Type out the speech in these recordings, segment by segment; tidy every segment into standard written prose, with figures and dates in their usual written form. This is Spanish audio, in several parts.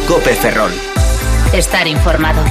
COPE Ferrol. Estar informado.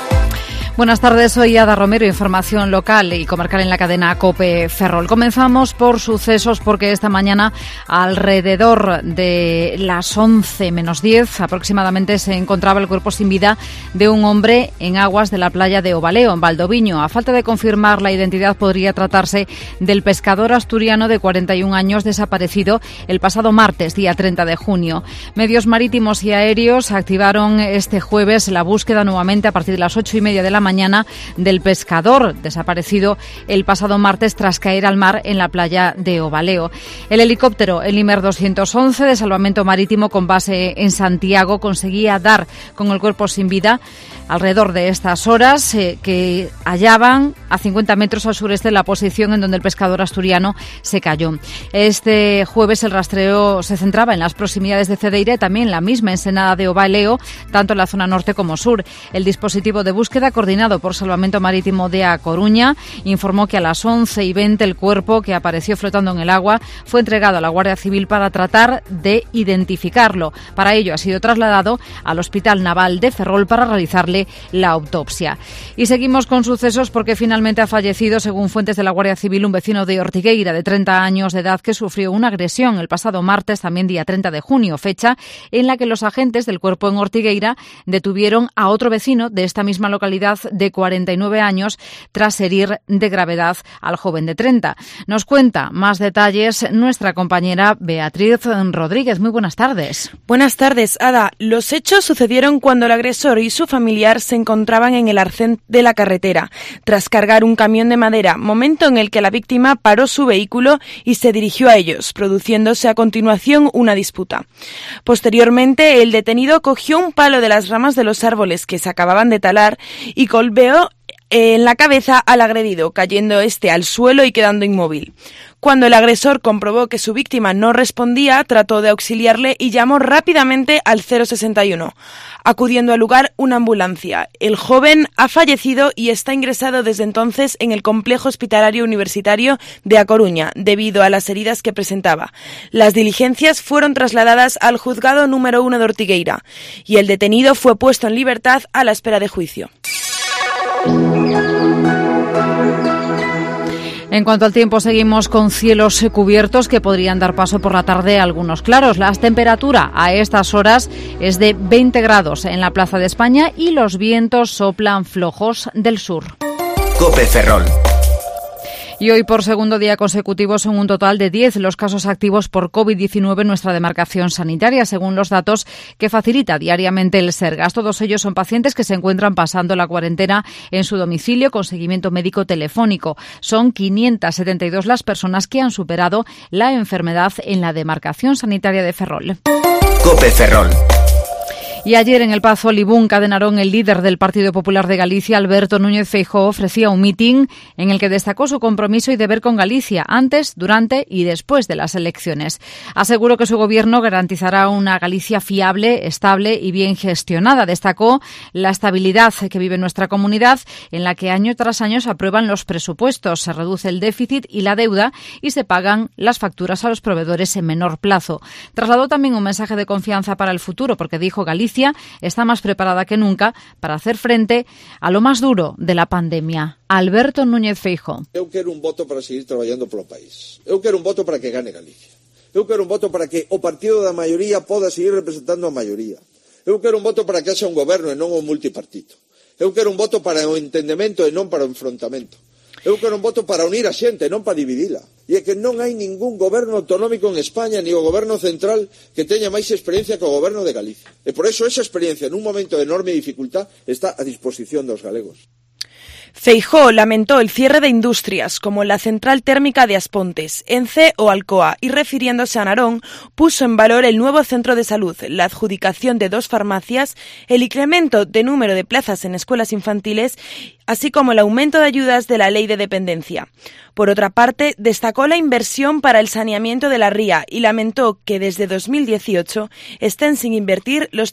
Buenas tardes, soy Ada Romero, información local y comarcal en la cadena COPE Ferrol. Comenzamos por sucesos porque esta mañana, alrededor de las 11 menos 10 aproximadamente, se encontraba el cuerpo sin vida de un hombre en aguas de la playa de Ovaleo, en Valdoviño. A falta de confirmar la identidad, podría tratarse del pescador asturiano de 41 años desaparecido el pasado martes, día 30 de junio. Medios marítimos y aéreos activaron este jueves la búsqueda nuevamente a partir de las 8:30 de la mañana del pescador desaparecido el pasado martes tras caer al mar en la playa de Ovaleo. El helicóptero, el Imer 211 de salvamento marítimo con base en Santiago, conseguía dar con el cuerpo sin vida alrededor de estas horas, que hallaban a 50 metros al sureste de la posición en donde el pescador asturiano se cayó. Este jueves el rastreo se centraba en las proximidades de Cedeira y también en la misma ensenada de Ovaleo, tanto en la zona norte como sur. El dispositivo de búsqueda, coordinado por Salvamento Marítimo de A Coruña, informó que a las 11:20 el cuerpo, que apareció flotando en el agua, fue entregado a la Guardia Civil para tratar de identificarlo. Para ello ha sido trasladado al Hospital Naval de Ferrol para realizarle la autopsia. Y seguimos con sucesos porque finalmente ha fallecido, según fuentes de la Guardia Civil, un vecino de Ortigueira de 30 años de edad que sufrió una agresión el pasado martes, también día 30 de junio, fecha en la que los agentes del cuerpo en Ortigueira detuvieron a otro vecino de esta misma localidad de 49 años tras herir de gravedad al joven de 30. Nos cuenta más detalles nuestra compañera Beatriz Rodríguez. Muy buenas tardes. Buenas tardes, Ada. Los hechos sucedieron cuando el agresor y su familiar se encontraban en el arcén de la carretera, tras cargar un camión de madera, momento en el que la víctima paró su vehículo y se dirigió a ellos, produciéndose a continuación una disputa. Posteriormente, el detenido cogió un palo de las ramas de los árboles que se acababan de talar y golpeó en la cabeza al agredido, cayendo este al suelo y quedando inmóvil. Cuando el agresor comprobó que su víctima no respondía, trató de auxiliarle y llamó rápidamente al 061, acudiendo al lugar una ambulancia. El joven ha fallecido y está ingresado desde entonces en el Complejo Hospitalario Universitario de A Coruña, debido a las heridas que presentaba. Las diligencias fueron trasladadas al Juzgado número 1 de Ortigueira y el detenido fue puesto en libertad a la espera de juicio. En cuanto al tiempo, seguimos con cielos cubiertos que podrían dar paso por la tarde a algunos claros. La temperatura a estas horas es de 20 grados en la Plaza de España y los vientos soplan flojos del sur. COPE Ferrol. Y hoy, por segundo día consecutivo, son un total de 10 los casos activos por COVID-19 en nuestra demarcación sanitaria, según los datos que facilita diariamente el Sergas. Todos ellos son pacientes que se encuentran pasando la cuarentena en su domicilio con seguimiento médico telefónico. Son 572 las personas que han superado la enfermedad en la demarcación sanitaria de Ferrol. COPE Ferrol. Y ayer en el Pazo Olivunca de Narón, el líder del Partido Popular de Galicia, Alberto Núñez Feijóo, ofrecía un mitin en el que destacó su compromiso y deber con Galicia antes, durante y después de las elecciones. Aseguró que su gobierno garantizará una Galicia fiable, estable y bien gestionada. Destacó la estabilidad que vive nuestra comunidad, en la que año tras año se aprueban los presupuestos, se reduce el déficit y la deuda y se pagan las facturas a los proveedores en menor plazo. Trasladó también un mensaje de confianza para el futuro, porque dijo Galicia está más preparada que nunca para hacer frente a lo más duro de la pandemia. Alberto Núñez Feijóo. Eu quero un voto para seguir traballando polo país. Eu quero un voto para que gane Galicia. Eu quero un voto para que o partido da maioría poda seguir representando a maioría. Eu quero un voto para que haxa un goberno e non un multipartito. Eu quero un voto para o entendemento e non para o enfrontamento. Eu quero un voto para unir a xente, non para dividila. E é que non hai ningún goberno autonómico en España, ni o goberno central, que teña máis experiencia que o goberno de Galicia. E por eso esa experiencia, nun momento de enorme dificultad, está a disposición dos galegos. Feijóo lamentó el cierre de industrias como la central térmica de Aspontes, Ence o Alcoa y, refiriéndose a Narón, puso en valor el nuevo centro de salud, la adjudicación de 2 farmacias, el incremento de número de plazas en escuelas infantiles, así como el aumento de ayudas de la ley de dependencia. Por otra parte, destacó la inversión para el saneamiento de la ría y lamentó que desde 2018 estén sin invertir los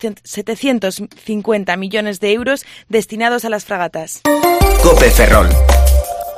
750 millones de euros destinados a las fragatas. COPE Ferrol.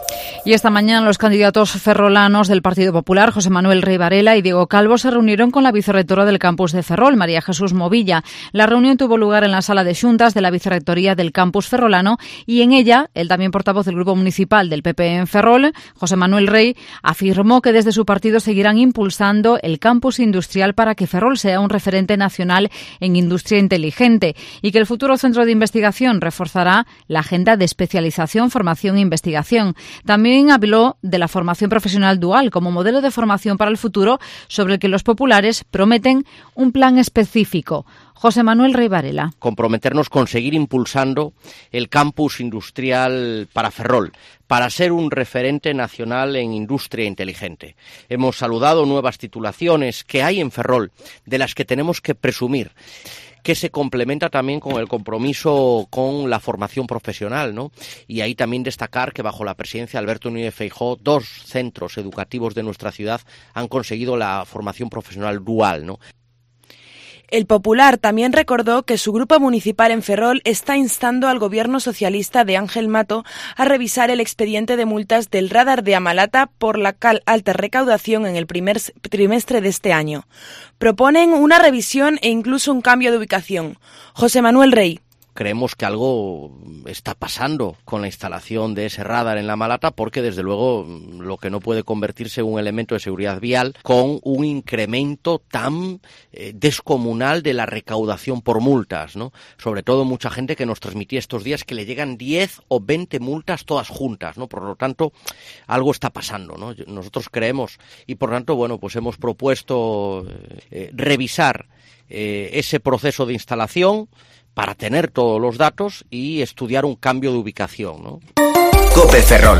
Y esta mañana los candidatos ferrolanos del Partido Popular, José Manuel Rey Varela y Diego Calvo, se reunieron con la vicerrectora del campus de Ferrol, María Jesús Movilla. La reunión tuvo lugar en la sala de xuntas de la vicerrectoría del campus ferrolano y en ella, el también portavoz del grupo municipal del PP en Ferrol, José Manuel Rey, afirmó que desde su partido seguirán impulsando el campus industrial para que Ferrol sea un referente nacional en industria inteligente y que el futuro centro de investigación reforzará la agenda de especialización, formación e investigación. También habló de la formación profesional dual como modelo de formación para el futuro sobre el que los populares prometen un plan específico. José Manuel Rey Varela. Comprometernos con seguir impulsando el campus industrial para Ferrol, para ser un referente nacional en industria inteligente. Hemos saludado nuevas titulaciones que hay en Ferrol, de las que tenemos que presumir, que se complementa también con el compromiso con la formación profesional, ¿no? Y ahí también destacar que bajo la presidencia de Alberto Núñez Feijóo, 2 centros educativos de nuestra ciudad han conseguido la formación profesional dual, ¿no? El Popular también recordó que su grupo municipal en Ferrol está instando al gobierno socialista de Ángel Mato a revisar el expediente de multas del radar de Amalata por la alta recaudación en el primer trimestre de este año. Proponen una revisión e incluso un cambio de ubicación. José Manuel Rey. Creemos que algo está pasando con la instalación de ese radar en la Amalata porque, desde luego, lo que no puede convertirse en un elemento de seguridad vial con un incremento tan descomunal de la recaudación por multas, ¿no? Sobre todo mucha gente que nos transmitía estos días que le llegan 10 o 20 multas todas juntas, ¿no? Por lo tanto, algo está pasando, ¿no? Nosotros creemos y, por tanto, bueno, pues hemos propuesto revisar ese proceso de instalación para tener todos los datos y estudiar un cambio de ubicación, ¿no? COPE Ferrol.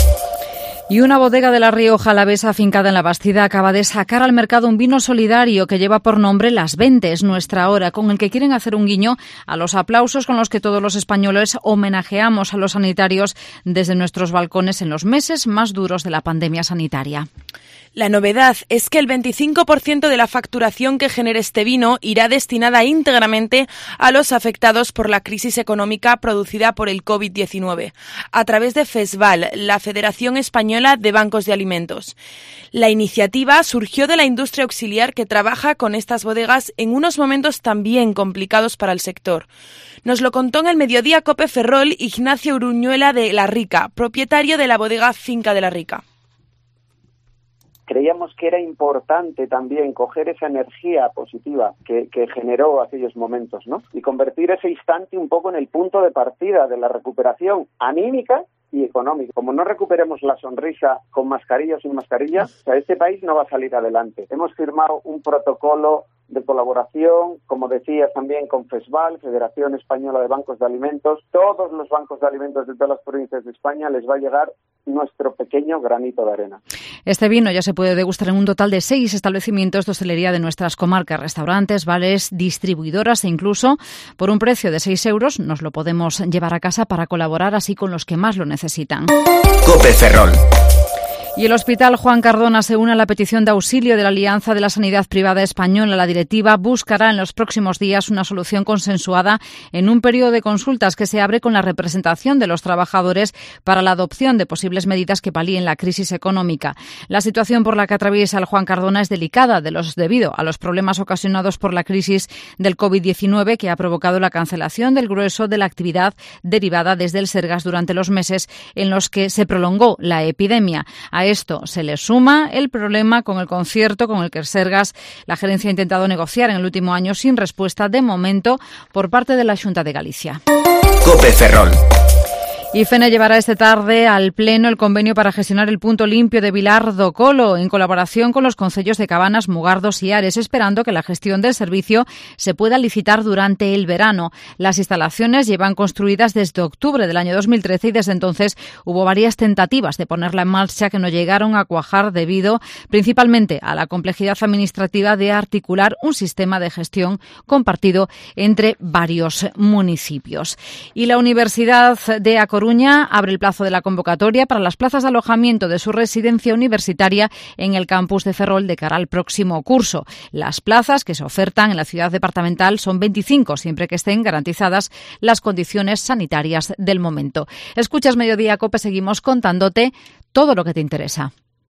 Y una bodega de La Rioja Alavesa afincada en La Bastida acaba de sacar al mercado un vino solidario que lleva por nombre Las Ventes, nuestra hora, con el que quieren hacer un guiño a los aplausos con los que todos los españoles homenajeamos a los sanitarios desde nuestros balcones en los meses más duros de la pandemia sanitaria. La novedad es que el 25% de la facturación que genere este vino irá destinada íntegramente a los afectados por la crisis económica producida por el COVID-19, a través de FESVAL, la Federación Española de Bancos de Alimentos. La iniciativa surgió de la industria auxiliar que trabaja con estas bodegas en unos momentos también complicados para el sector. Nos lo contó en el Mediodía COPE Ferrol Ignacio Uruñuela de La Rica, propietario de la bodega Finca de La Rica. Creíamos que era importante también coger esa energía positiva que generó aquellos momentos, ¿no? Y convertir ese instante un poco en el punto de partida de la recuperación anímica y económica. Como no recuperemos la sonrisa con mascarilla o sin mascarilla, o sea, este país no va a salir adelante. Hemos firmado un protocolo de colaboración, como decías también, con FESVAL, Federación Española de Bancos de Alimentos. Todos los bancos de alimentos de todas las provincias de España les va a llegar nuestro pequeño granito de arena. Este vino ya se puede degustar en un total de 6 establecimientos de hostelería de nuestras comarcas, restaurantes, bares, distribuidoras e incluso por un precio de 6 euros nos lo podemos llevar a casa para colaborar así con los que más lo necesitan. COPE Ferrol. Y el Hospital Juan Cardona se une a la petición de auxilio de la Alianza de la Sanidad Privada Española. La directiva buscará en los próximos días una solución consensuada en un periodo de consultas que se abre con la representación de los trabajadores para la adopción de posibles medidas que palíen la crisis económica. La situación por la que atraviesa el Juan Cardona es delicada debido a los problemas ocasionados por la crisis del COVID-19 que ha provocado la cancelación del grueso de la actividad derivada desde el Sergas durante los meses en los que se prolongó la epidemia. A esto se le suma el problema con el concierto con el que el Sergas, la gerencia ha intentado negociar en el último año sin respuesta de momento por parte de la Xunta de Galicia. COPE Ferrol. Y FENE llevará esta tarde al Pleno el convenio para gestionar el punto limpio de Vilar do Colo, en colaboración con los concellos de Cabanas, Mugardos y Ares, esperando que la gestión del servicio se pueda licitar durante el verano. Las instalaciones llevan construidas desde octubre del año 2013 y desde entonces hubo varias tentativas de ponerla en marcha que no llegaron a cuajar debido principalmente a la complejidad administrativa de articular un sistema de gestión compartido entre varios municipios. Y la Universidad de A Coruña Coruña abre el plazo de la convocatoria para las plazas de alojamiento de su residencia universitaria en el campus de Ferrol de cara al próximo curso. Las plazas que se ofertan en la ciudad departamental son 25, siempre que estén garantizadas las condiciones sanitarias del momento. Escuchas Mediodía Cope, seguimos contándote todo lo que te interesa.